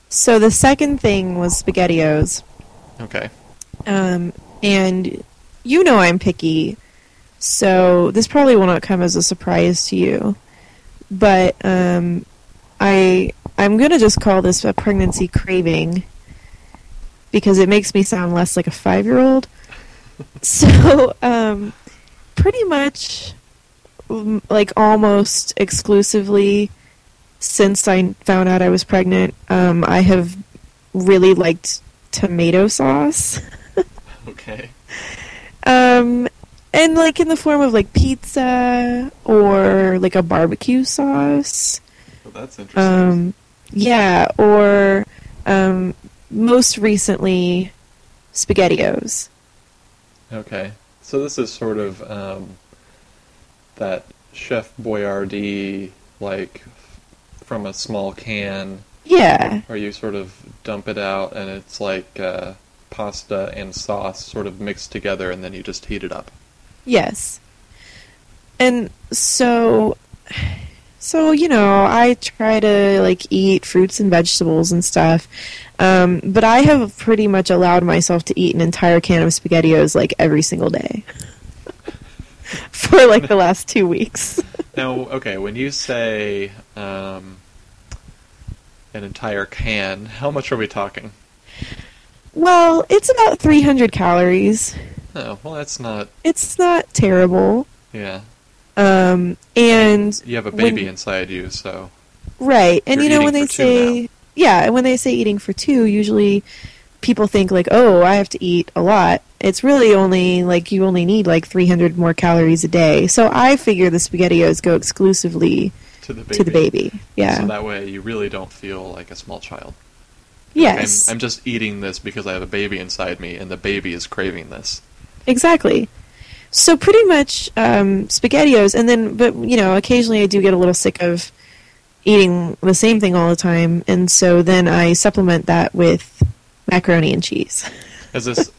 So the second thing was SpaghettiOs. Okay. And you know I'm picky, so this probably will not come as a surprise to you. But I'm gonna just call this a pregnancy craving because it makes me sound less like a 5-year-old. So pretty much like almost exclusively since I found out I was pregnant, I have really liked tomato sauce. Okay. And like in the form of like pizza or like a barbecue sauce. Well, that's interesting. Yeah, or most recently SpaghettiOs. Okay. So this is sort of that Chef Boyardee, like, from a small can, Yeah. where you sort of dump it out and it's like pasta and sauce sort of mixed together and then you just heat it up. Yes. And so you know, I try to like eat fruits and vegetables and stuff. But I have pretty much allowed myself to eat an entire can of SpaghettiOs like every single day. For like the last 2 weeks. Now, okay, when you say an entire can, how much are we talking? Well, it's about 300 calories. Oh, well, that's not... It's not terrible. Yeah. And you have a baby inside you, so... Right, and you're you know eating when they for two now. say... Yeah, when they say eating for two, usually people think like, oh, I have to eat a lot. It's really only, like, you only need like 300 more calories a day. So I figure the SpaghettiOs go exclusively To the baby. to the baby. Yeah. So that way you really don't feel like a small child. Yes. I'm just eating this because I have a baby inside me, and the baby is craving this. Exactly. So pretty much SpaghettiOs, and then, but, you know, occasionally I do get a little sick of eating the same thing all the time, and so then I supplement that with macaroni and cheese. Is this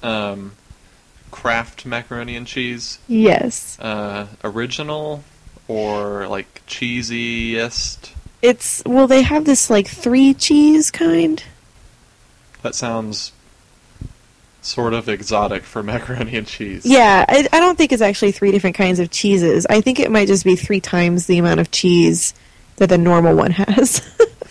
Kraft macaroni and cheese? Yes. Original or like cheesiest? It's, well, they have this like 3 cheese kind. That sounds sort of exotic for macaroni and cheese. Yeah, I don't think it's actually 3 different kinds of cheeses. I think it might just be 3 times the amount of cheese that the normal one has.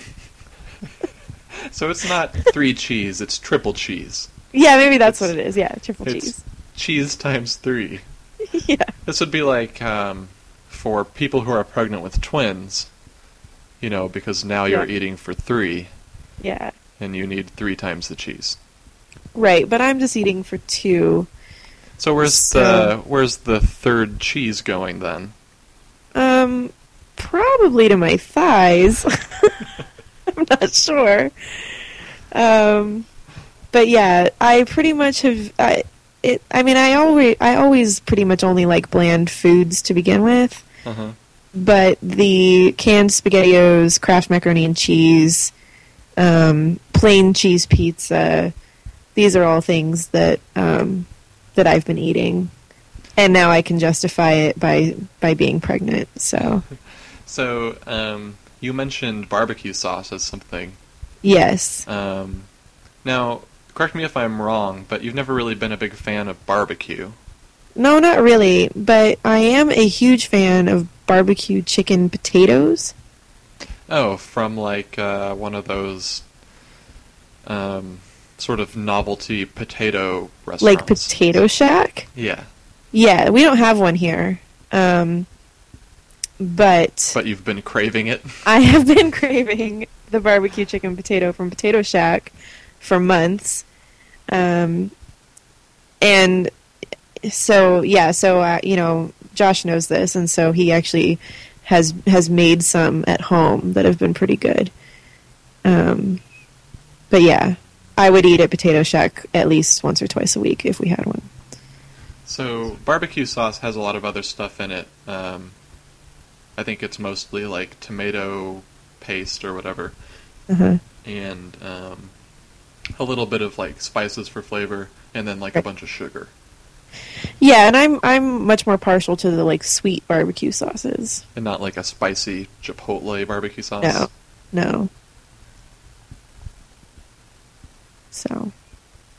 So it's not 3 cheese, it's triple cheese. Yeah, maybe that's what it is. Yeah, triple It's cheese. cheese times 3. Yeah. This would be like for people who are pregnant with twins, you know, because now you're Yeah. eating for 3, Yeah. and you need 3 times the cheese. Right, but I'm just eating for 2. So where's the third cheese going then? Probably to my thighs. I'm not sure. But yeah, I pretty much have. I always pretty much only like bland foods to begin with. Uh-huh. But the canned SpaghettiOs, Kraft macaroni and cheese, plain cheese pizza, these are all things that that I've been eating, and now I can justify it by being pregnant. So you mentioned barbecue sauce as something. yes. Now, correct me if I'm wrong, but you've never really been a big fan of barbecue. No, not really, but I am a huge fan of barbecue chicken potatoes. Oh, from like one of those sort of novelty potato restaurants. Like Potato Shack? Yeah. Yeah, we don't have one here. But But you've been craving it? I have been craving the barbecue chicken potato from Potato Shack for months. And so, yeah, you know, Josh knows this, and so he actually has made some at home that have been pretty good. But yeah, I would eat at Potato Shack at least once or twice a week if we had one. So, barbecue sauce has a lot of other stuff in it. I think it's mostly like tomato paste or whatever. Uh-huh. And a little bit of like spices for flavor, and then like a bunch of sugar. Yeah, and I'm much more partial to the like sweet barbecue sauces. And not like a spicy chipotle barbecue sauce? No. So